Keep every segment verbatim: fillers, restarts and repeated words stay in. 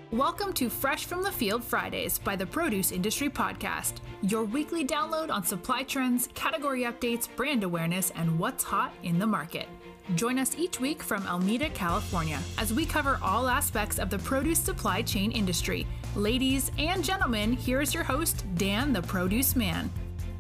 Welcome to Fresh from the Field Fridays by the Produce Industry Podcast, your weekly download on supply trends, category updates, brand awareness, and what's hot in the market. Join us each week from Alameda, California, as we cover all aspects of the produce supply chain industry. Ladies and gentlemen, here is your host, Dan the Produce Man.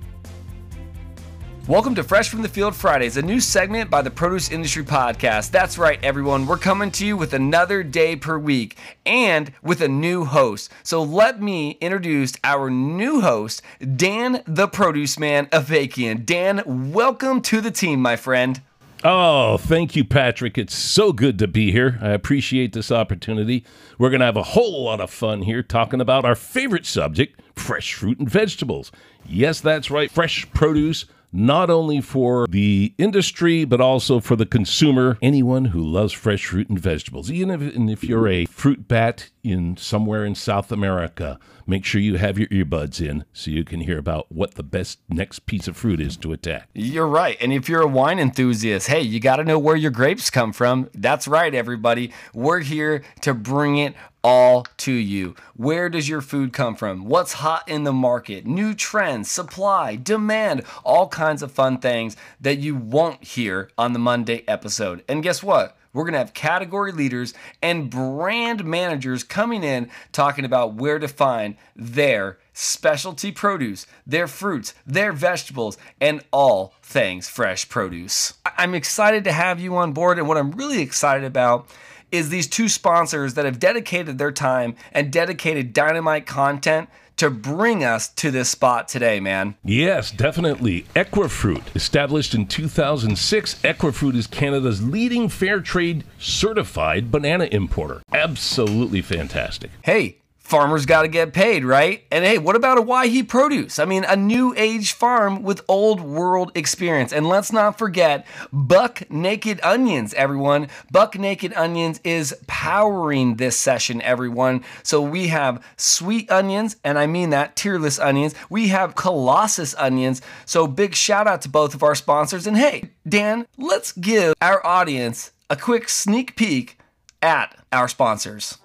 Welcome to Fresh from the Field Fridays, a new segment by the Produce Industry Podcast. That's right, everyone. We're coming to you with another day per week and with a new host. So let me introduce our new host, Dan the Produce Man Avakian. Dan, welcome to the team, my friend. Oh, thank you, Patrick. It's so good to be here. I appreciate this opportunity. We're going to have a whole lot of fun here talking about our favorite subject, fresh fruit and vegetables. Yes, that's right, fresh produce. Not only for the industry, but also for the consumer, anyone who loves fresh fruit and vegetables. Even if, and if you're a fruit bat in somewhere in South America, make sure you have your earbuds in so you can hear about what the best next piece of fruit is to attack. You're right. And if you're a wine enthusiast, hey, you got to know where your grapes come from. That's right, everybody. We're here to bring it all to you. Where does your food come from? What's hot in the market? New trends, supply, demand, all kinds of fun things that you won't hear on the Monday episode. And guess what? We're going to have category leaders and brand managers coming in talking about where to find their specialty produce, their fruits, their vegetables, and all things fresh produce. I'm excited to have you on board, and what I'm really excited about is these two sponsors that have dedicated their time and dedicated dynamite content to bring us to this spot today, man. Yes, definitely. Equifruit. Established in two thousand six, Equifruit is Canada's leading fair trade certified banana importer. Absolutely fantastic. Hey, farmers got to get paid, right? And hey, what about Owyhee Produce? I mean, a new age farm with old world experience. And let's not forget Buck Naked Onions, everyone. Buck Naked Onions is powering this session, everyone. So we have sweet onions, and I mean that, tearless onions. We have Colossus onions. So big shout out to both of our sponsors. And hey, Dan, let's give our audience a quick sneak peek at our sponsors.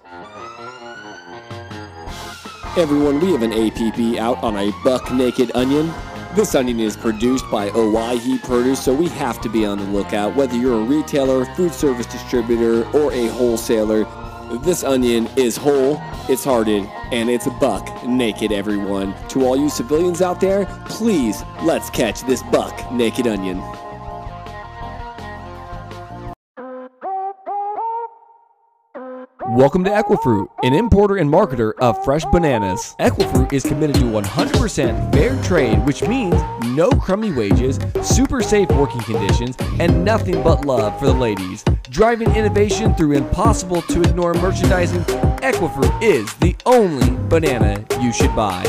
Everyone, we have an A P B out on a Buck Naked Onion. This onion is produced by Owyhee Produce, so we have to be on the lookout. Whether you're a retailer, food service distributor, or a wholesaler, this onion is whole, it's hearted, and it's a buck naked, everyone. To all you civilians out there, please, let's catch this Buck Naked Onion. Welcome to Equifruit, an importer and marketer of fresh bananas. Equifruit is committed to one hundred percent fair trade, which means no crummy wages, super safe working conditions, and nothing but love for the ladies. Driving innovation through impossible to ignore merchandising, Equifruit is the only banana you should buy.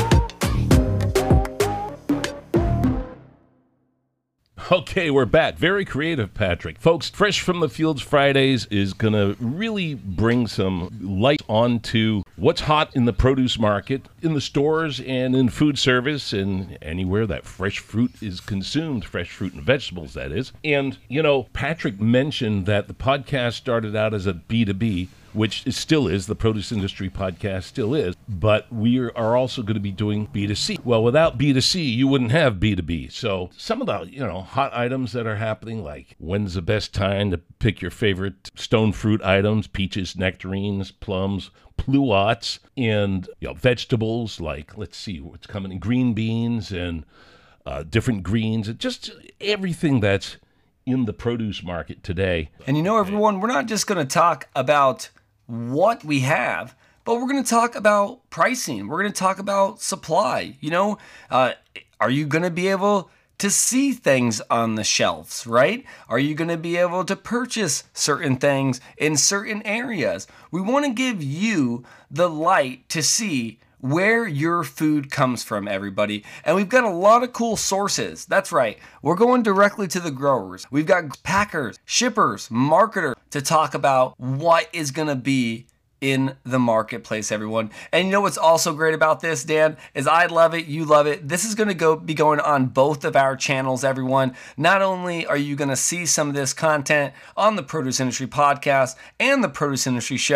Okay, we're back. Very creative, Patrick. Folks, Fresh from the Fields Fridays is going to really bring some light onto what's hot in the produce market, in the stores and in food service and anywhere that fresh fruit is consumed, fresh fruit and vegetables, that is. And, you know, Patrick mentioned that the podcast started out as a B two B, which it still is, the Produce Industry Podcast still is, but we are also going to be doing B two C. Well, without B two C, you wouldn't have B two B. So some of the, you know, hot items that are happening, like when's the best time to pick your favorite stone fruit items, peaches, nectarines, plums, pluots, and, you know, vegetables like, let's see, what's coming in, green beans and uh, different greens, just everything that's in the produce market today. And you know, everyone, we're not just going to talk about what we have, but we're going to talk about pricing. We're going to talk about supply. You know, uh, are you going to be able to see things on the shelves, right? Are you going to be able to purchase certain things in certain areas? We want to give you the light to see where your food comes from, everybody. And we've got a lot of cool sources. That's right. We're going directly to the growers. We've got packers, shippers, marketers to talk about what is going to be in the marketplace, everyone. And you know what's also great about this, Dan, is I love it, you love it. This is going to go be going on both of our channels, everyone. Not only are you going to see some of this content on the Produce Industry Podcast and the Produce Industry Show,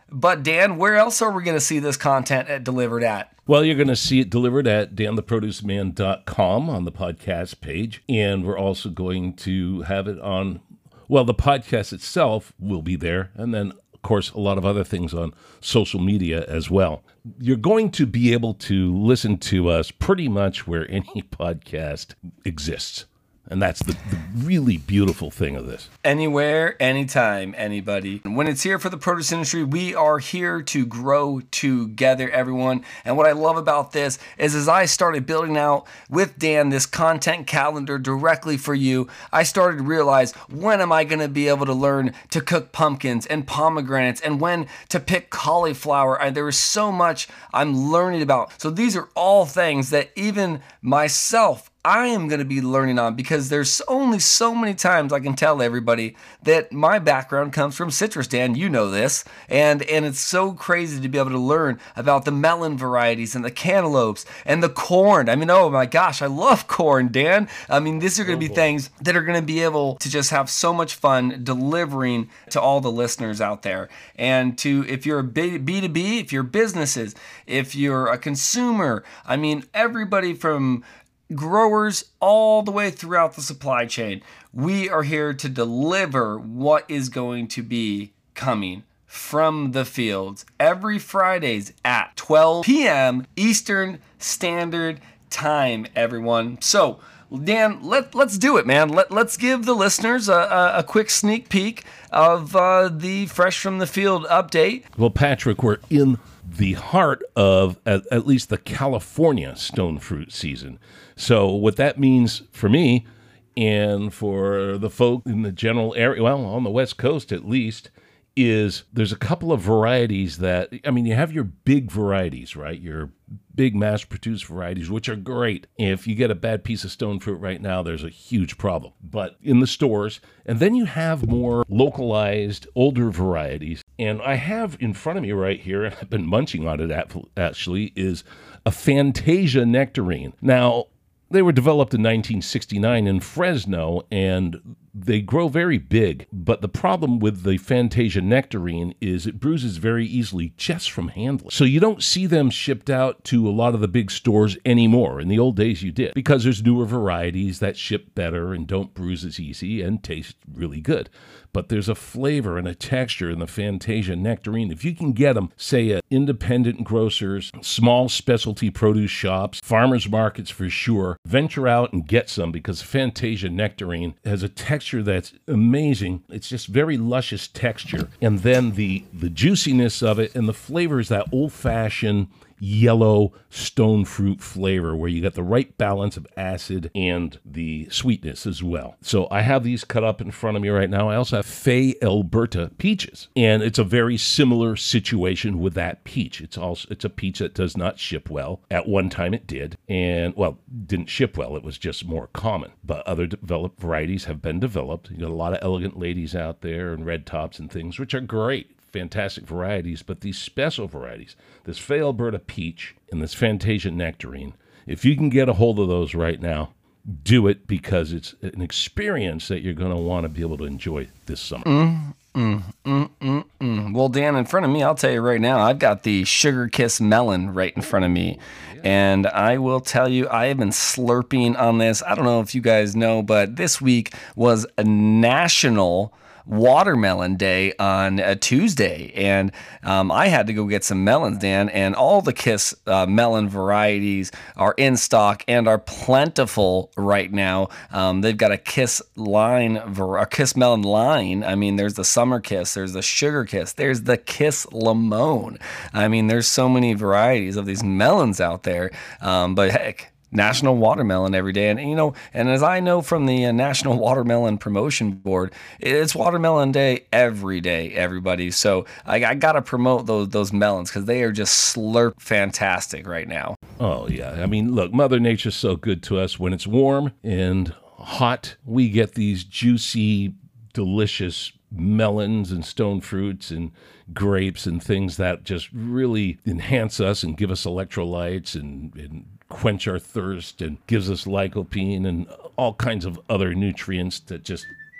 But Dan, where else are we going to see this content at, delivered at? Well, you're going to see it delivered at dan the produce man dot com on the podcast page. And we're also going to have it on, well, the podcast itself will be there. And then, of course, a lot of other things on social media as well. You're going to be able to listen to us pretty much where any podcast exists. And that's the, the really beautiful thing of this. Anywhere, anytime, anybody. When it's here for the produce industry, we are here to grow together, everyone. And what I love about this is as I started building out with Dan this content calendar directly for you, I started to realize, when am I going to be able to learn to cook pumpkins and pomegranates and when to pick cauliflower? And there is so much I'm learning about. So these are all things that even myself, I am going to be learning on, because there's only so many times I can tell everybody that my background comes from citrus, Dan. You know this. And and it's so crazy to be able to learn about the melon varieties and the cantaloupes and the corn. I mean, oh my gosh, I love corn, Dan. I mean, these are going to be things that are going to be able to just have so much fun delivering to all the listeners out there. And to, if you're a B two B, if you're businesses, if you're a consumer, I mean, everybody from growers all the way throughout the supply chain, we are here to deliver what is going to be coming from the fields every Fridays at twelve p.m. Eastern Standard Time, everyone. So, Dan, let, let's do it, man. Let, let's give the listeners a, a, a quick sneak peek of uh, the Fresh from the Field update. Well, Patrick, we're in the heart of at, at least the California stone fruit season. So what that means for me and for the folk in the general area, well, on the West Coast at least, is there's a couple of varieties that, I mean, you have your big varieties, right? Your big mass-produced varieties, which are great. If you get a bad piece of stone fruit right now, there's a huge problem. But in the stores, and then you have more localized, older varieties. And I have in front of me right here, and I've been munching on it actually, is a Fantasia nectarine. Now, they were developed in nineteen sixty-nine in Fresno, and they grow very big. But the problem with the Fantasia nectarine is it bruises very easily just from handling. So you don't see them shipped out to a lot of the big stores anymore. In the old days you did, because there's newer varieties that ship better and don't bruise as easy and taste really good. But there's a flavor and a texture in the Fantasia nectarine. If you can get them, say, at independent grocers, small specialty produce shops, farmers markets for sure, venture out and get some, because Fantasia nectarine has a texture that's amazing. It's just very luscious texture. And then the, the juiciness of it and the flavor is that old-fashioned yellow stone fruit flavor where you got the right balance of acid and the sweetness as well. So I have these cut up in front of me right now. I also have Fay Alberta peaches, and it's a very similar situation with that peach. It's also it's a peach that does not ship well. At one time it did, and well, didn't ship well. It was just more common. But other developed varieties have been developed. You got a lot of elegant ladies out there and red tops and things, which are great. Fantastic varieties, but these special varieties, this Fay Alberta peach and this Fantasia nectarine, if you can get a hold of those right now, do it, because it's an experience that you're going to want to be able to enjoy this summer. Mm, mm, mm, mm, mm. Well, Dan, in front of me, I'll tell you right now, I've got the Sugar Kiss melon right in front of me. And I will tell you, I have been slurping on this. I don't know if you guys know, but this week was a national Watermelon Day on a Tuesday, and um, I had to go get some melons, Dan, and all the Kiss uh, melon varieties are in stock and are plentiful right now. Um, they've got a Kiss line, a Kiss melon line. I mean, there's the Summer Kiss, there's the Sugar Kiss, there's the Kiss Limon. I mean, there's so many varieties of these melons out there, um, but heck, National Watermelon every day. And, you know, and as I know from the uh, National Watermelon Promotion Board, it's Watermelon Day every day, everybody. So I, I got to promote those those melons, because they are just slurp fantastic right now. Oh, yeah. I mean, look, Mother Nature's so good to us. When it's warm and hot, we get these juicy, delicious melons and stone fruits and grapes and things that just really enhance us and give us electrolytes and, and quench our thirst and gives us lycopene and all kinds of other nutrients that just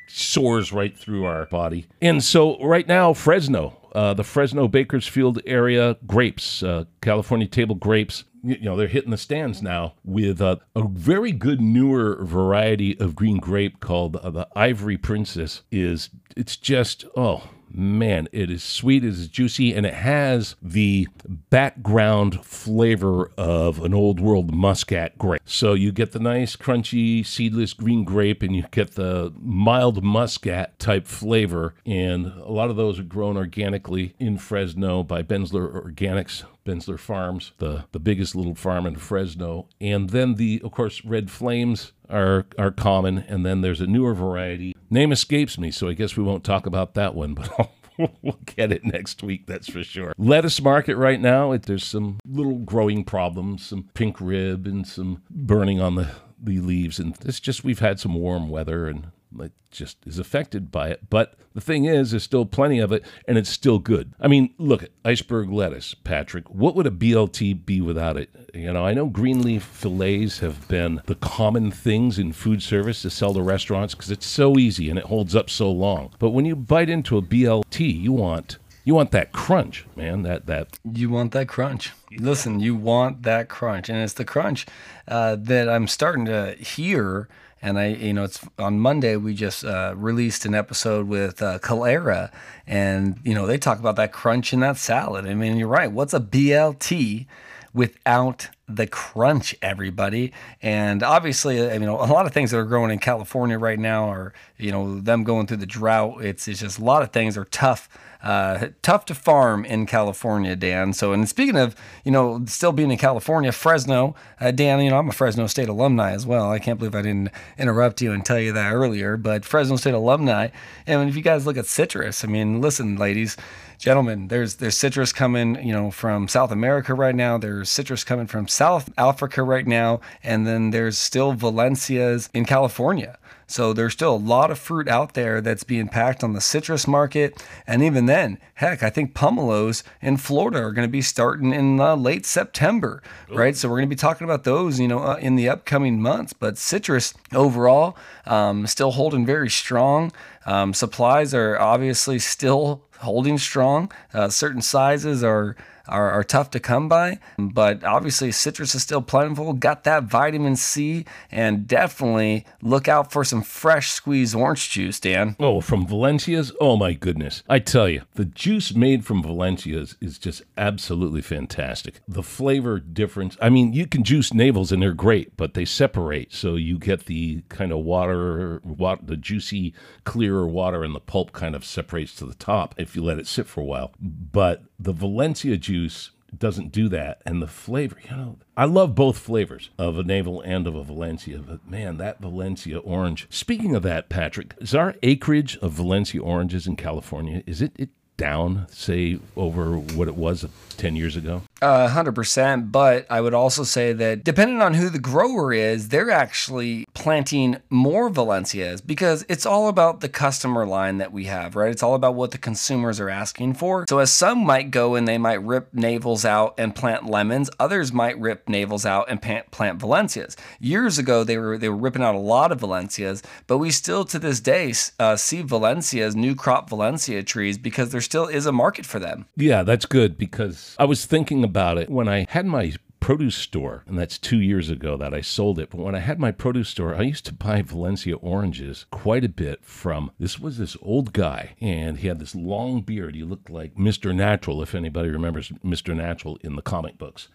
soars right through our body. And so right now, Fresno, uh, the Fresno Bakersfield area grapes, uh, California table grapes, you know, they're hitting the stands now with uh, a very good newer variety of green grape called uh, the Ivory Princess. Is it's just, oh, man, it is sweet, it is juicy, and it has the background flavor of an old world muscat grape. So you get the nice, crunchy, seedless green grape, and you get the mild muscat type flavor. And a lot of those are grown organically in Fresno by Benzler Organics, Benzler Farms, the, the biggest little farm in Fresno. And then the, of course, Red Flames are are common, and then there's a newer variety. Name escapes me, so I guess we won't talk about that one, but we'll get it next week, that's for sure. Lettuce market right now, it, there's some little growing problems, some pink rib and some burning on the, the leaves, and it's just we've had some warm weather, and it just is affected by it. But the thing is, there's still plenty of it, and it's still good. I mean, look at iceberg lettuce, Patrick. What would a B L T be without it? You know, I know green leaf fillets have been the common things in food service to sell to restaurants because it's so easy and it holds up so long. But when you bite into a B L T, you want you want that crunch, man. That that You want that crunch. Listen, you want that crunch, and it's the crunch uh, that I'm starting to hear. And I, you know, it's on Monday, we just uh, released an episode with uh, Calera, and, you know, they talk about that crunch in that salad. I mean, you're right. What's a B L T without the crunch, everybody? And obviously, I mean, a lot of things that are growing in California right now are, you know, them going through the drought. It's, it's just a lot of things are tough. Uh, tough to farm in California, Dan. So, and speaking of, you know, still being in California, Fresno, uh, Dan, you know, I'm a Fresno State alumni as well. I can't believe I didn't interrupt you and tell you that earlier, but Fresno State alumni. And if you guys look at citrus, I mean, listen, ladies, gentlemen, there's there's citrus coming, you know, from South America right now. There's citrus coming from South Africa right now, and then there's still Valencias in California. So there's still a lot of fruit out there that's being packed on the citrus market. And even then, heck, I think pomelos in Florida are going to be starting in uh, late September, right? So we're going to be talking about those, you know, uh, in the upcoming months. But citrus overall, um, still holding very strong. Um, supplies are obviously still holding strong. Uh, certain sizes are Are, are tough to come by, but obviously citrus is still plentiful, got that vitamin C, and definitely look out for some fresh squeezed orange juice, Dan. Oh, from Valencia's? Oh my goodness. I tell you, the juice made from Valencia's is just absolutely fantastic. The flavor difference, I mean, you can juice navels and they're great, but they separate, so you get the kind of water, water the juicy, clearer water, and the pulp kind of separates to the top if you let it sit for a while. But the Valencia juice doesn't do that, and the flavor, you know, I love both flavors of a navel and of a Valencia, but man, that Valencia orange. Speaking of that, Patrick, is our acreage of Valencia oranges in California, is it, it down, say, over what it was ten years ago? Uh, one hundred percent, but I would also say that depending on who the grower is, they're actually planting more Valencias because it's all about the customer line that we have, right? It's all about what the consumers are asking for. So as some might go and they might rip navels out and plant lemons, others might rip navels out and plant, plant Valencias. Years ago, they were they were ripping out a lot of Valencias, but we still to this day uh, see Valencias, new crop Valencia trees, because there still is a market for them. Yeah, that's good, because I was thinking about it when I had my produce store, and that's two years ago that I sold it. But when I had my produce store, I used to buy Valencia oranges quite a bit from, this was this old guy, and he had this long beard. He looked like Mister Natural, if anybody remembers Mister Natural in the comic books.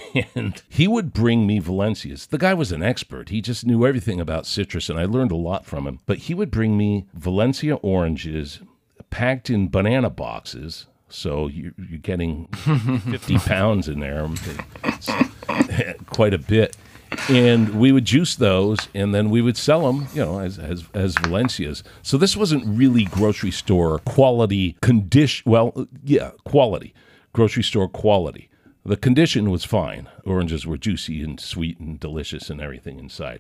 And he would bring me Valencias. The guy was an expert. He just knew everything about citrus, and I learned a lot from him. But he would bring me Valencia oranges packed in banana boxes. So you're getting fifty pounds in there, it's quite a bit. And we would juice those, and then we would sell them, you know, as as, as Valencias. So this wasn't really grocery store quality condition. Well, yeah, quality. Grocery store quality. The condition was fine. Oranges were juicy and sweet and delicious and everything inside.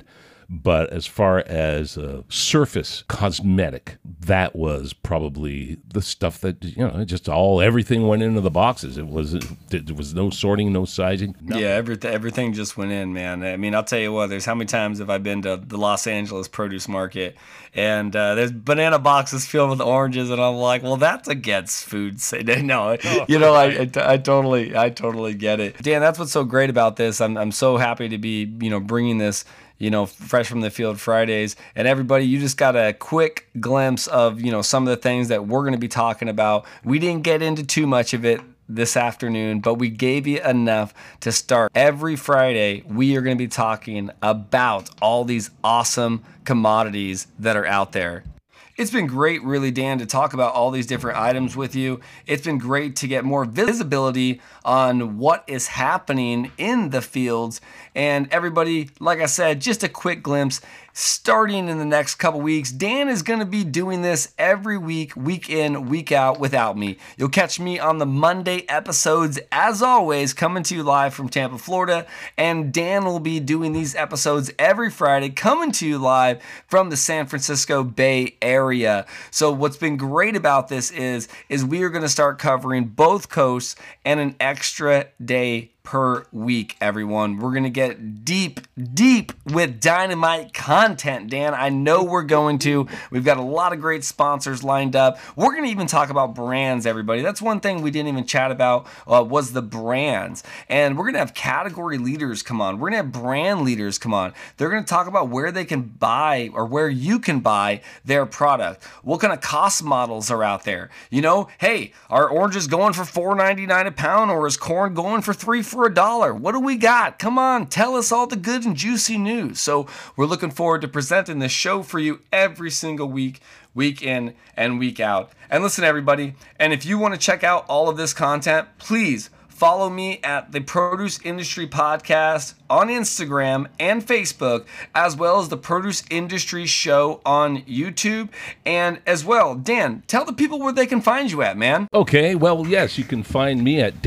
But as far as uh, surface cosmetic, that was probably the stuff that, you know, just all, everything went into the boxes. It was, it was no sorting, no sizing. Nothing. Yeah, everything, everything just went in, man. I mean, I'll tell you what, there's how many times have I been to the Los Angeles produce market, and uh, there's banana boxes filled with oranges, and I'm like, well, that's against food safety. No, Oh, you know, right. I, I, I totally, I totally get it. Dan, that's what's so great about this. I'm, I'm so happy to be, you know, bringing this, you know, Fresh from the Field Fridays. And everybody, you just got a quick glimpse of, you know, some of the things that we're going to be talking about. We didn't get into too much of it this afternoon, but we gave you enough to start. Every Friday, we are going to be talking about all these awesome commodities that are out there. It's been great, really, Dan, to talk about all these different items with you. It's been great to get more visibility on what is happening in the fields. And everybody, like I said, just a quick glimpse. Starting in the next couple weeks, Dan is going to be doing this every week, week in, week out without me. You'll catch me on the Monday episodes, as always, coming to you live from Tampa, Florida. And Dan will be doing these episodes every Friday, coming to you live from the San Francisco Bay Area. So what's been great about this is, is we are going to start covering both coasts and an extra day per week, everyone. We're going to get deep, deep with dynamite content, Dan. I know we're going to. We've got a lot of great sponsors lined up. We're going to even talk about brands, everybody. That's one thing we didn't even chat about uh, was the brands. And we're going to have category leaders come on. We're going to have brand leaders come on. They're going to talk about where they can buy or where you can buy their product. What kind of cost models are out there? You know, hey, are oranges going for four ninety-nine a pound, or is corn going for three for a dollar? What do we got? Come on, tell us all the good and juicy news. So we're looking forward to presenting this show for you every single week, week in and week out. And listen, everybody, and if you want to check out all of this content, please follow me at the Produce Industry Podcast on Instagram and Facebook, as well as the Produce Industry Show on YouTube. And as well, Dan, tell the people where they can find you at, man. Okay, well, yes, you can find me at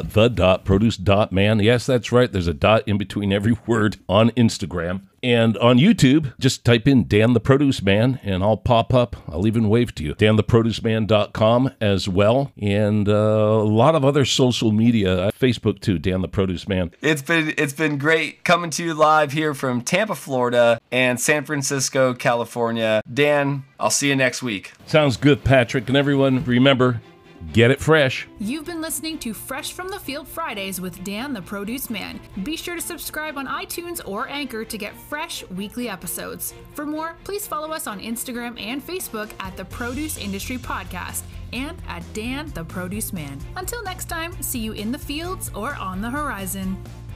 dan.the.produce.man. Yes, that's right. There's a dot in between every word on Instagram. And on YouTube, just type in Dan the Produce Man, and I'll pop up. I'll even wave to you. dan the produce man dot com as well. And uh, a lot of other social media. Facebook, too, Dan the Produce Man. It's been, it's been great coming to you live here from Tampa, Florida, and San Francisco, California. Dan, I'll see you next week. Sounds good, Patrick. And everyone, remember, get it fresh. You've been listening to Fresh from the Field Fridays with Dan the Produce Man. Be sure to subscribe on iTunes or Anchor to get fresh weekly episodes. For more, please follow us on Instagram and Facebook at the Produce Industry Podcast and at Dan the Produce Man. Until next time, see you in the fields or on the horizon.